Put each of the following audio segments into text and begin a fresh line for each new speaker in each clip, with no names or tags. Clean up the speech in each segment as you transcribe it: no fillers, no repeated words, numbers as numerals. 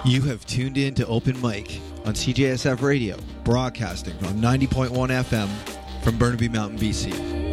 You have tuned in to Open Mic on CJSF Radio, broadcasting on 90.1 FM from Burnaby Mountain, BC.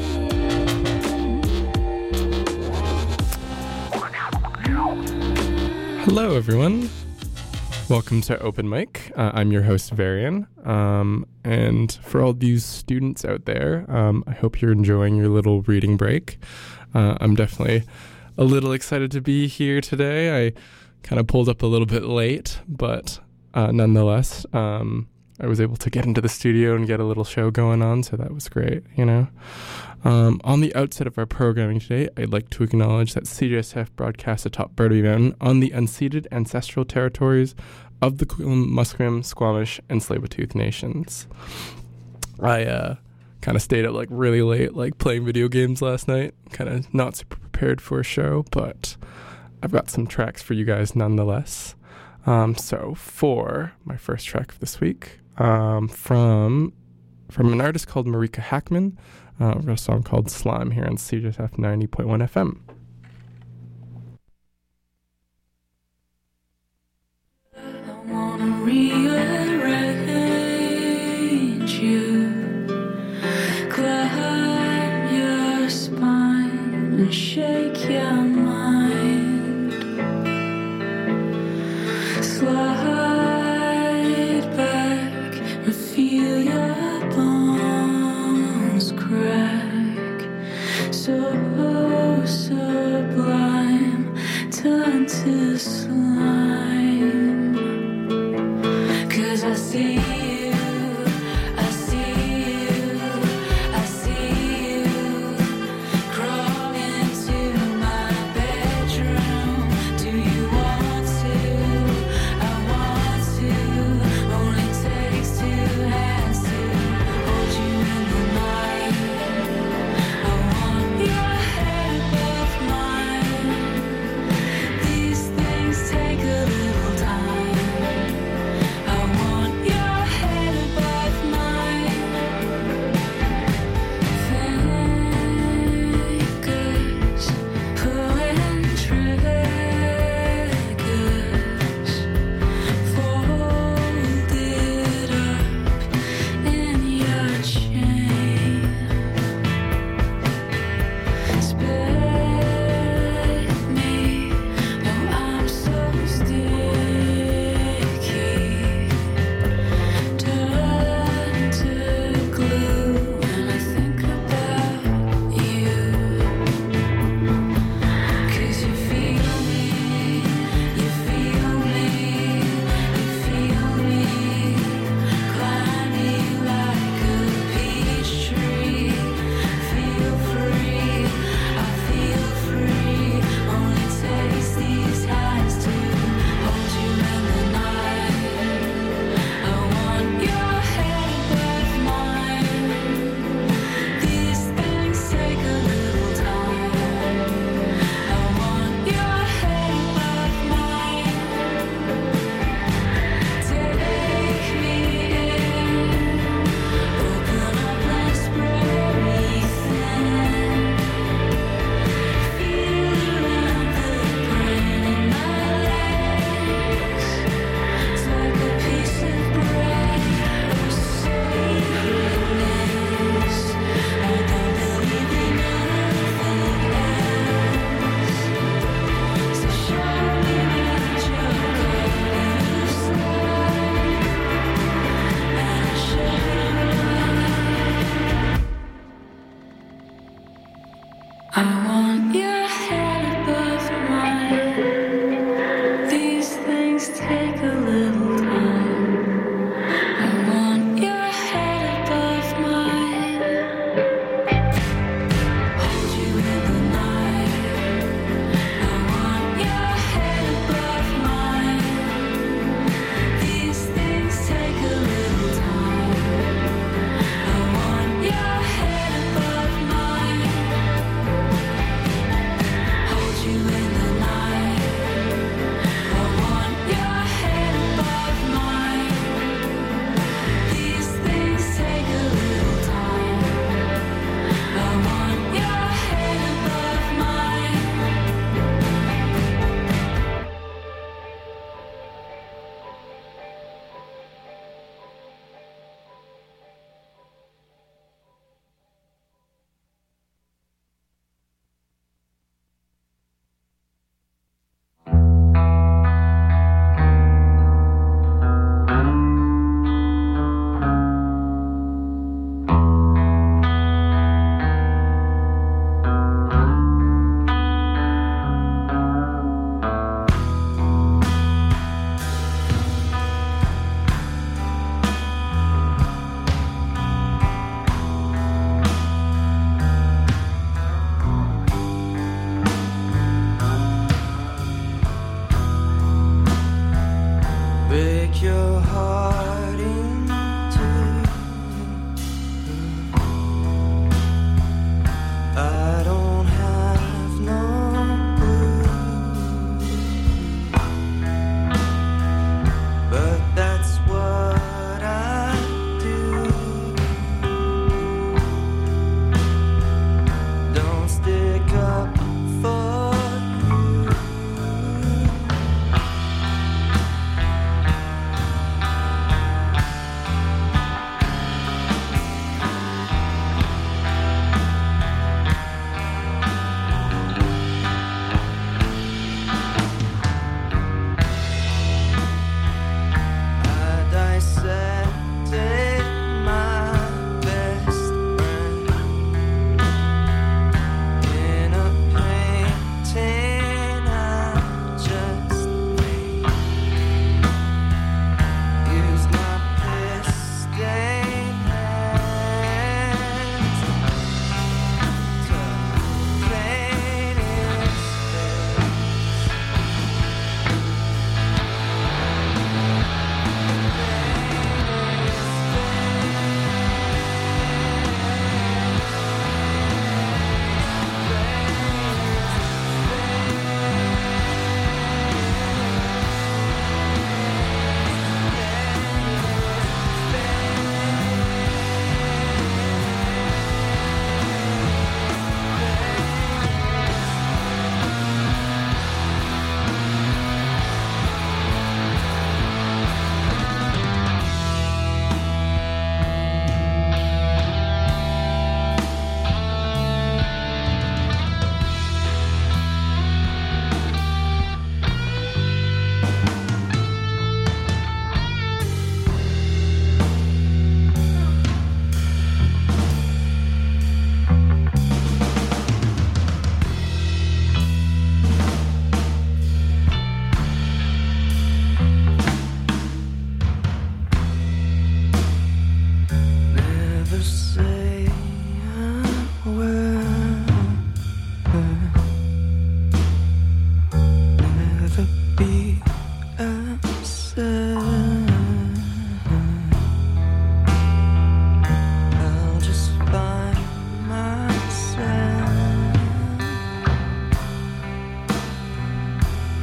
Hello, everyone. Welcome to Open Mic. I'm your host, Varian. And for all you students out there, I hope you're enjoying your little reading break. I'm definitely a little excited to be here today. I kind of pulled up a little bit late, but nonetheless, I was able to get into the studio and get a little show going on, so that was great, you know. On the outset of our programming today, I'd like to acknowledge that CJSF broadcasts atop Burnaby Mountain on the unceded ancestral territories of the Coquitlam, Musqueam, Squamish, and Tsleil-Waututh nations. I kind of stayed up like really late, like playing video games last night, kind of not super prepared for a show, but I've got some tracks for you guys nonetheless. So for my first track of this week, from an artist called Marika Hackman, I've got a song called Slime here on CJSF 90.1 FM.
I wanna rearrange you, climb your spine and shake your mind, slide back and feel your bones crack, so sublime, turn to slime. 'Cause I see you, I see you, I see you, crawl into my bedroom. Do you want to? I want to. Only takes two hands to hold you in the night. I want your head above mine. These things take a little time. I want your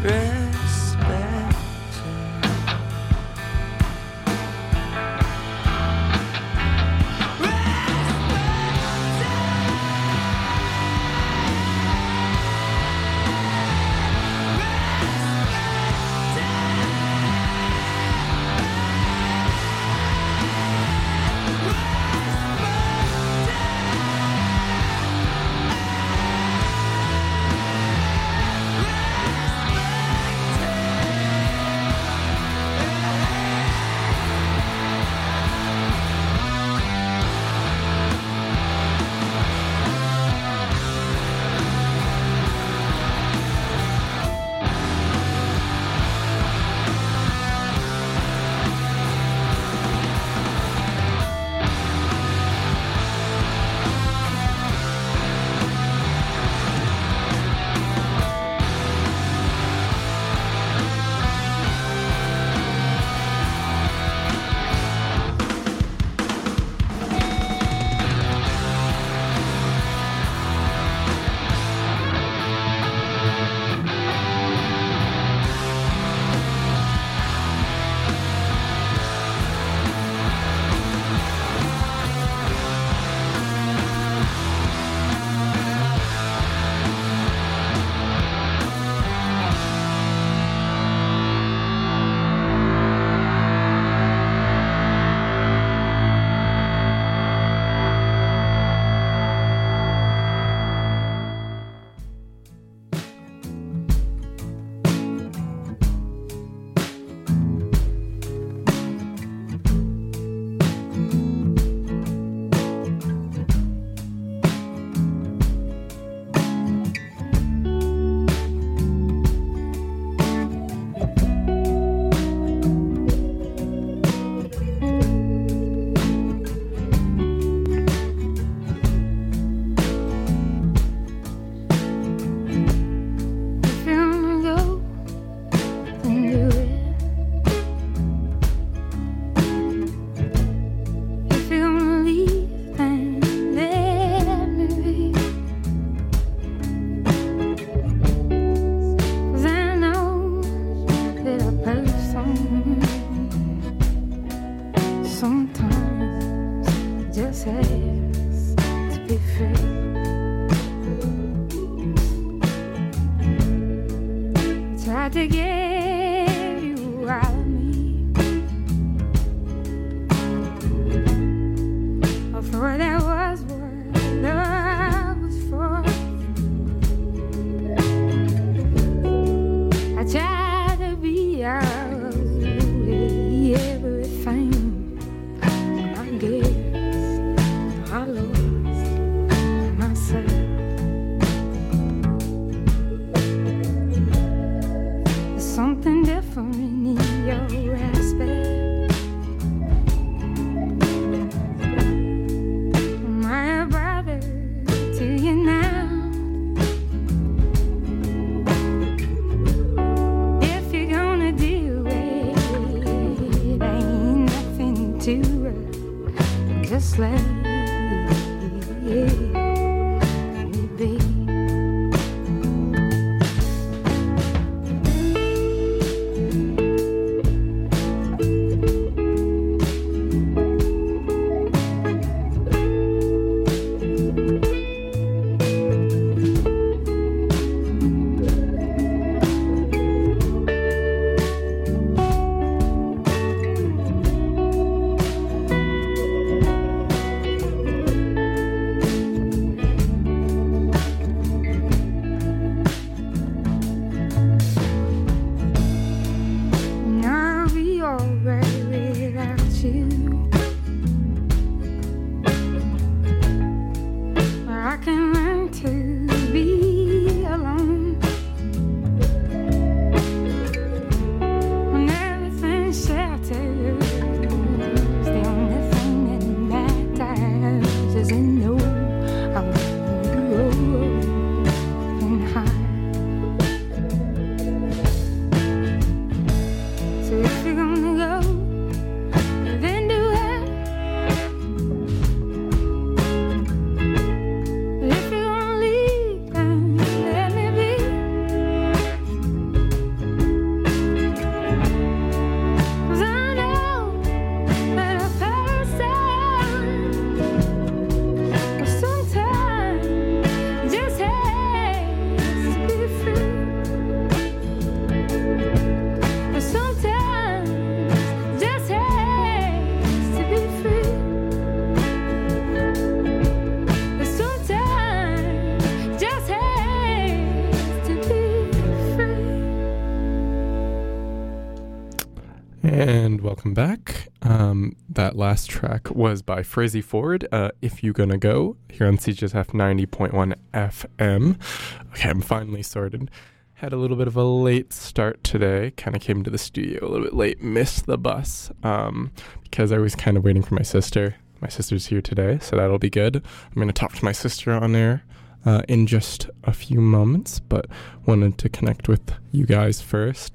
to get you out of me. For that was what love was for. I tried to be out with everything. I guess I lost myself. Something different in your aspect. My brother to you now. If you're gonna do it, ain't nothing to it. Just let it be.
And welcome back. That last track was by Frazzy Ford, If You Gonna Go, here on CJSF 90.1 FM. Okay, I'm finally sorted. Had a little bit of a late start today. Kind of came to the studio a little bit late, missed the bus, because I was kind of waiting for my sister. My sister's here today, so that'll be good. I'm going to talk to my sister on air in just a few moments, but wanted to connect with you guys first.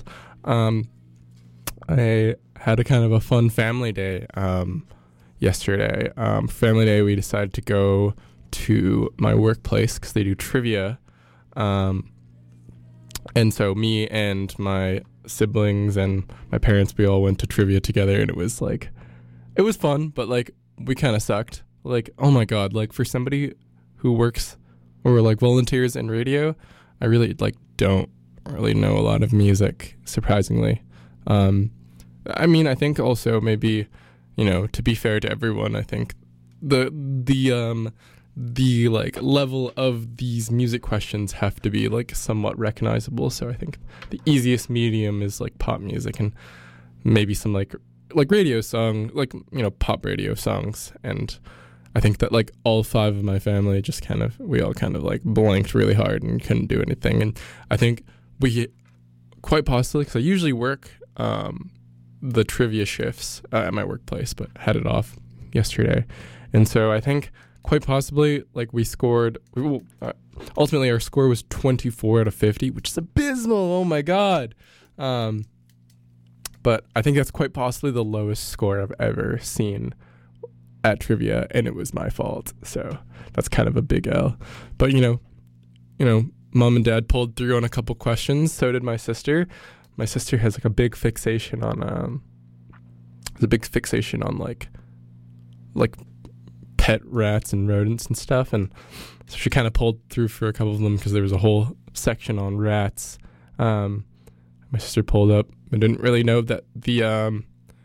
I had a kind of a fun family day yesterday. Family day, we decided to go to my workplace because they do trivia. And so me and my siblings and my parents, we all went to trivia together, and it was fun, but like we kind of sucked. Like, oh my God, like for somebody who works or like volunteers in radio, I really don't really know a lot of music, surprisingly. I mean, I think also maybe, to be fair to everyone, I think the like level of these music questions have to be like somewhat recognizable. So I think the easiest medium is like pop music and maybe some like radio song, pop radio songs. And I think that like all five of my family we all kind of like blanked really hard and couldn't do anything. And I think we quite possibly, because I usually work the trivia shifts at my workplace, but had it off yesterday. And so I think quite possibly like we scored, ultimately our score was 24 out of 50, which is abysmal. Oh my God. But I think that's quite possibly the lowest score I've ever seen at trivia, and it was my fault. So that's kind of a big L. But mom and dad pulled through on a couple questions. So did my sister. My sister has like a big fixation on like pet rats and rodents and stuff, and so she kind of pulled through for a couple of them because there was a whole section on rats. My sister pulled up. I didn't really know that the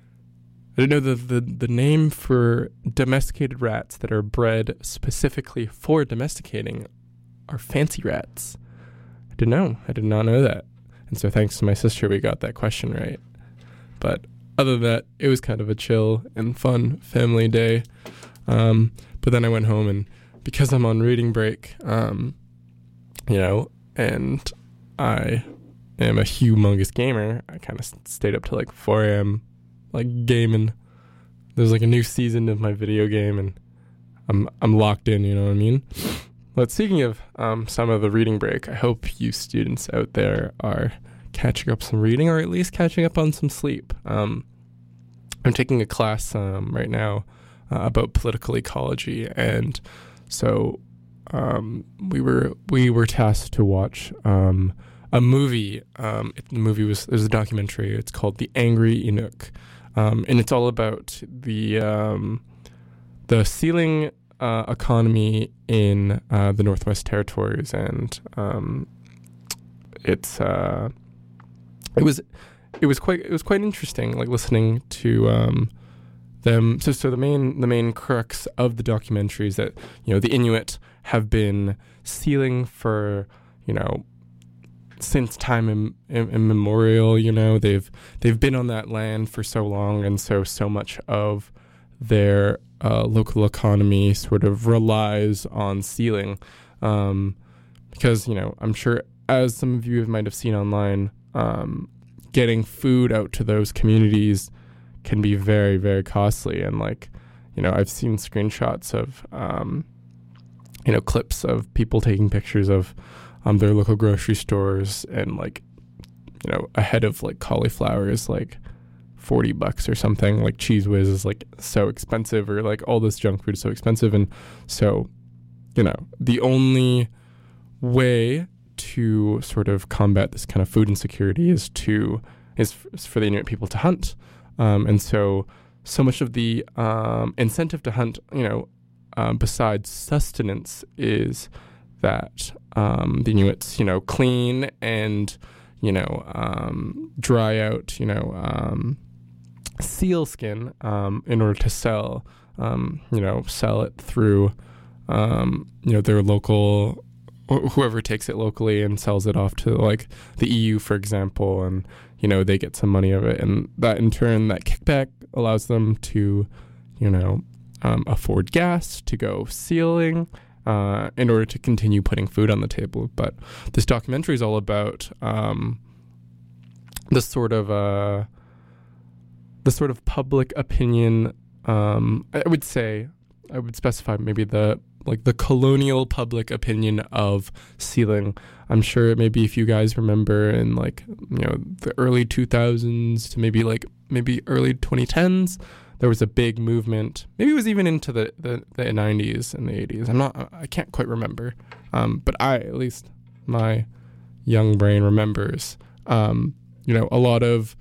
name for domesticated rats that are bred specifically for domesticating are fancy rats. I did not know that. And so thanks to my sister, we got that question right. But other than that, it was kind of a chill and fun family day. But then I went home, and because I'm on reading break, and I am a humongous gamer, I kind of stayed up till like 4 a.m. like gaming. There's like a new season of my video game, and I'm locked in, you know what I mean? But speaking of some of the reading break, I hope you students out there are catching up some reading, or at least catching up on some sleep. I'm taking a class right now about political ecology, and so we were tasked to watch a movie. There's a documentary. It's called The Angry Inuk, and it's all about the sealing economy in the Northwest Territories, and it was quite interesting, like listening to them. So the main crux of the documentary is that the Inuit have been sealing for since time immemorial. They've been on that land for so long, and so much of their local economy sort of relies on sealing, because I'm sure, as some of you might have seen online, getting food out to those communities can be very, very costly. And I've seen screenshots of clips of people taking pictures of their local grocery stores, and a head of cauliflower is $40 or something. Cheese Whiz is so expensive, or all this junk food is so expensive. And so the only way to sort of combat this kind of food insecurity is for the Inuit people to hunt. And so much of the incentive to hunt, besides sustenance, is that the Inuits, clean and, dry out, seal skin in order to sell, sell it through, their local whoever takes it locally and sells it off to like the EU, for example, and they get some money of it, and that in turn, that kickback allows them to afford gas to go sealing in order to continue putting food on the table. But this documentary is all about the sort of public opinion. I would specify maybe the colonial public opinion of sealing. I'm sure maybe if you guys remember in the early 2000s to maybe early 2010s, there was a big movement. Maybe it was even into the 90s and the 80s. I can't quite remember. But at least my young brain remembers, a lot of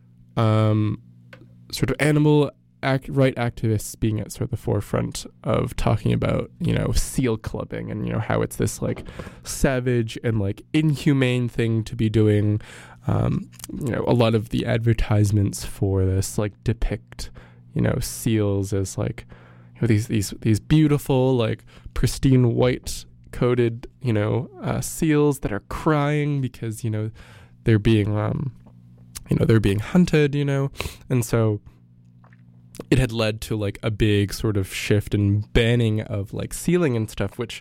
sort of animal right activists being at sort of the forefront of talking about, seal clubbing and, how it's this savage and inhumane thing to be doing. A lot of the advertisements for this depict, seals as these beautiful, pristine white coated, seals that are crying because, they're being hunted, and so it had led to a big sort of shift and banning of sealing and stuff, which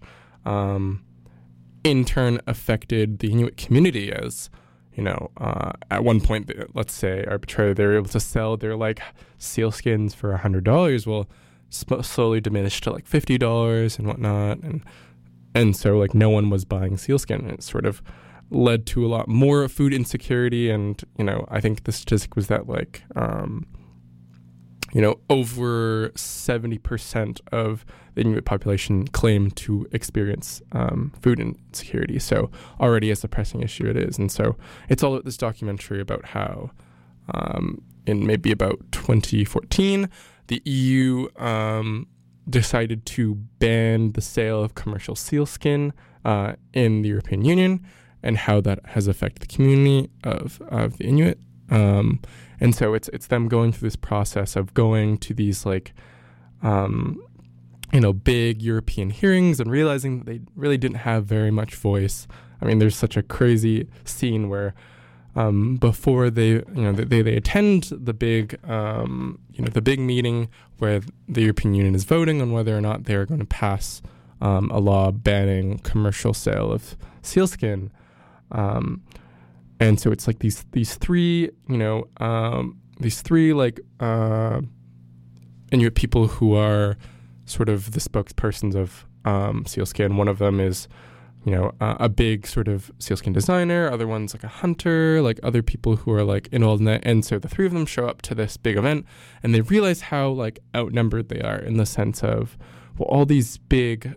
in turn affected the Inuit community as, at one point, let's say arbitrarily, they were able to sell their seal skins for $100. Well, slowly diminished to $50 and whatnot, and so no one was buying sealskin. And it sort of led to a lot more food insecurity, and I think the statistic was that over 70% of the Inuit population claim to experience food insecurity. So already as a pressing issue it is. And so it's all about this documentary about how in maybe about 2014, the EU decided to ban the sale of commercial sealskin in the European Union, and how that has affected the community of the Inuit. And so it's them going through this process of going to these big European hearings and realizing that they really didn't have very much voice. I mean, there's such a crazy scene where before they attend the big meeting where the European Union is voting on whether or not they are going to pass a law banning commercial sale of sealskin. And so it's these three Inuit people who are sort of the spokespersons of sealskin. One of them is, a big sort of sealskin designer. Other one's a hunter, other people who are involved in that. And so the three of them show up to this big event, and they realize how outnumbered they are in the sense of, well, all these big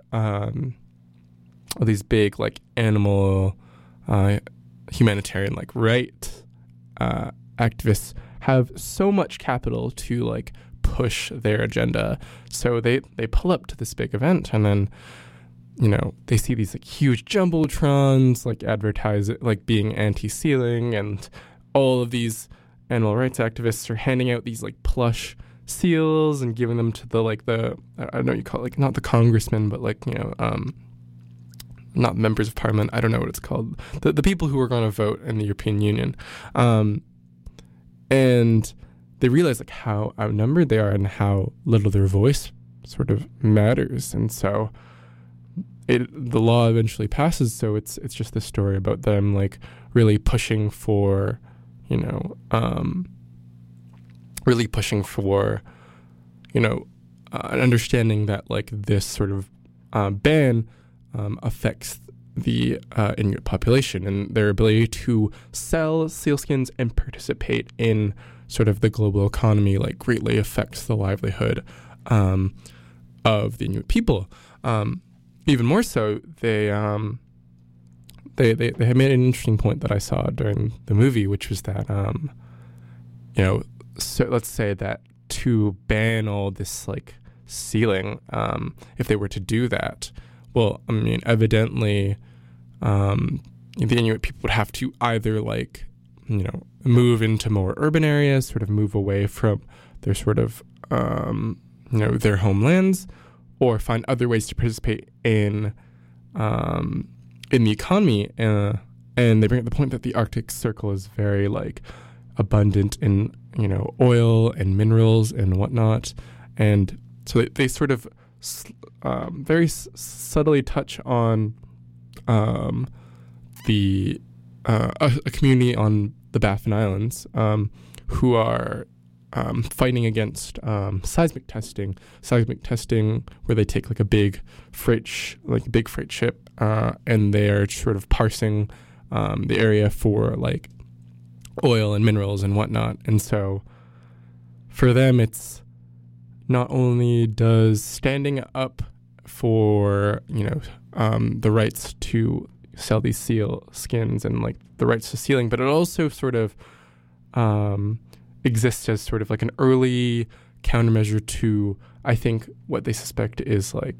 animal humanitarian right activists have so much capital to push their agenda, so they pull up to this big event, and then they see these huge jumbotrons advertise it being anti-sealing, and all of these animal rights activists are handing out these plush seals and giving them to the I don't know what you call it, not the congressmen, but not members of parliament, I don't know what it's called, the people who are going to vote in the European Union. And they realize how outnumbered they are and how little their voice sort of matters. And so the law eventually passes, so it's just this story about them really pushing for, an understanding that this sort of ban affects the Inuit population, and their ability to sell sealskins and participate in sort of the global economy greatly affects the livelihood of the Inuit people. Even more so, they had made an interesting point that I saw during the movie, which was that so let's say that to ban all this sealing, if they were to do that, well, I mean, evidently, the Inuit people would have to either move into more urban areas, sort of move away from their sort of their homelands, or find other ways to participate in in the economy, and they bring up the point that the Arctic Circle is very like abundant in oil and minerals and whatnot, and so they sort of very subtly touch on a community on the Baffin Islands who are fighting against seismic testing where they take like a big freight ship and they're sort of parsing the area for like oil and minerals and whatnot. And so for them, it's not only does standing up for the rights to sell these seal skins and like the rights to sealing, but it also sort of exists as sort of like an early countermeasure to, I think, what they suspect is like,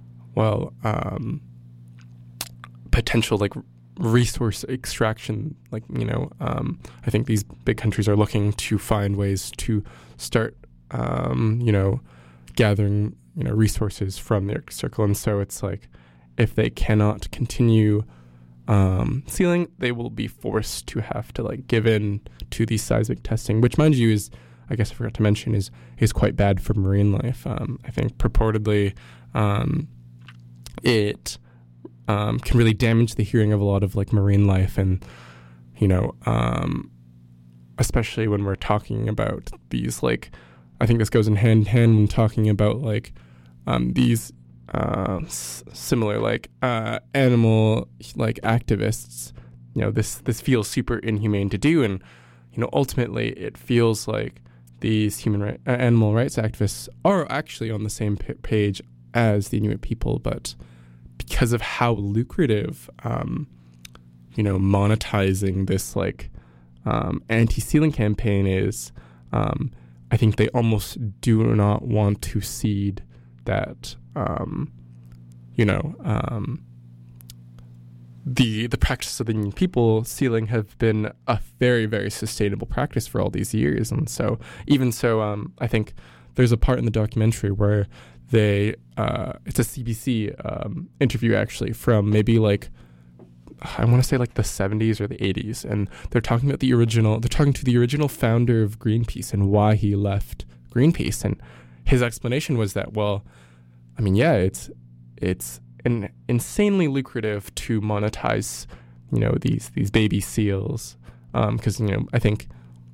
potential like resource extraction. Like, I think these big countries are looking to find ways to start, gathering, resources from the Arctic Circle. And so it's like, if they cannot continue sealing, they will be forced to have to like give in to the seismic testing, which, mind you, is, I guess I forgot to mention, is quite bad for marine life. I think purportedly it can really damage the hearing of a lot of like marine life, and especially when we're talking about these, like, I think this goes in hand in hand when talking about like these similar like animal like activists. This feels super inhumane to do, and ultimately it feels like these animal rights activists are actually on the same page as the Inuit people, but because of how lucrative monetizing this like anti-sealing campaign is, I think they almost do not want to cede that the practice of the Indian people sealing have been a very, very sustainable practice for all these years. And so I think there's a part in the documentary where it's a CBC interview actually from maybe like, I want to say like the 70s or the 80s, and they're talking to the original founder of Greenpeace and why he left Greenpeace, and his explanation was that, it's insanely lucrative to monetize, these baby seals, because I think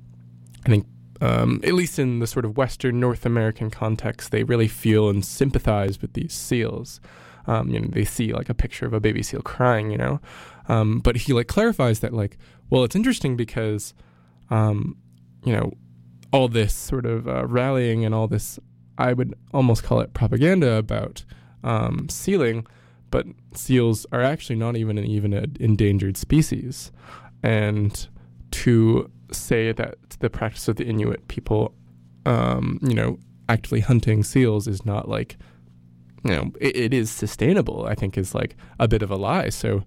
at least in the sort of Western North American context, they really feel and sympathize with these seals. They see like a picture of a baby seal crying, but he like clarifies that like, well, it's interesting because, all this sort of rallying and all this, I would almost call it propaganda about sealing, but seals are actually not even an endangered species. And to say that the practice of the Inuit people, actively hunting seals is not like, it is sustainable, I think is like a bit of a lie. So,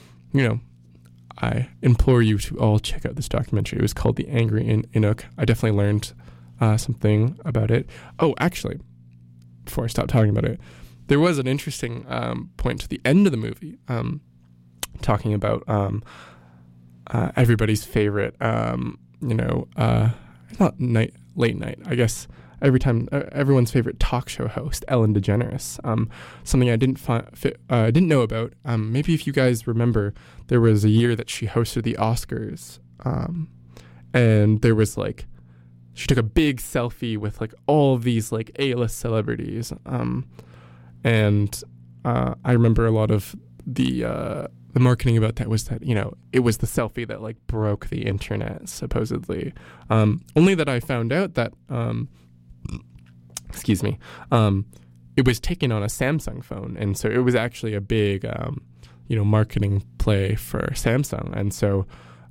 I implore you to all check out this documentary. It was called The Angry Inuk. I definitely learned something about it. Oh, actually, before I stop talking about it, there was an interesting point to the end of the movie talking about everybody's favorite, not late night, I guess, everyone's favorite talk show host, Ellen DeGeneres. Something I didn't know about. Maybe if you guys remember, there was a year that she hosted the Oscars, and there was like, she took a big selfie with like all of these like A-list celebrities, and I remember a lot of the marketing about that was that, it was the selfie that like broke the internet, supposedly. Only that I found out that, it was taken on a Samsung phone. And so it was actually a big, marketing play for Samsung. And so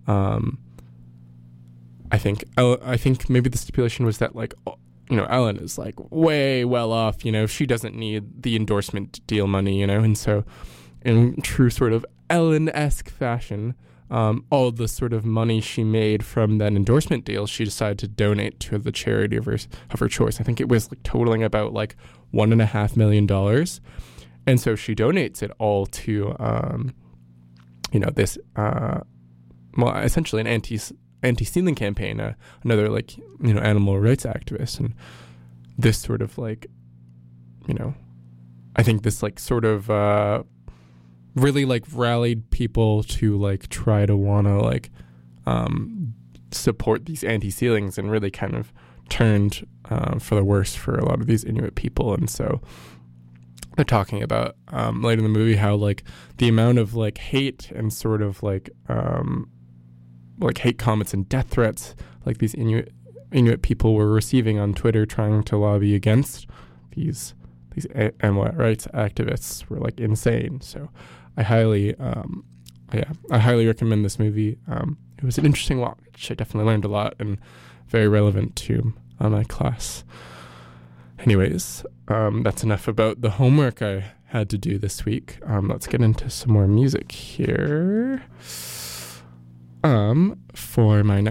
I think maybe the stipulation was that like, Ellen is like way well off, she doesn't need the endorsement deal money, and so in true sort of Ellen-esque fashion, all the sort of money she made from that endorsement deal, she decided to donate to the charity of her choice. I think it was like totaling about like $1.5 million. And so she donates it all to this, essentially an anti-stealing campaign, another like, animal rights activist. And this sort of like, I think this like sort of really like rallied people to like try to want to like support these anti-stealings, and really kind of turned for the worse for a lot of these Inuit people. And so they're talking about later in the movie how like the amount of like hate and sort of like hate comments and death threats like these Inuit people were receiving on Twitter trying to lobby against these animal rights activists were like insane. So I highly recommend this movie. It was an interesting watch. I definitely learned a lot and very relevant to my class. Anyways, that's enough about the homework I had to do this week. Let's get into some more music here. For my next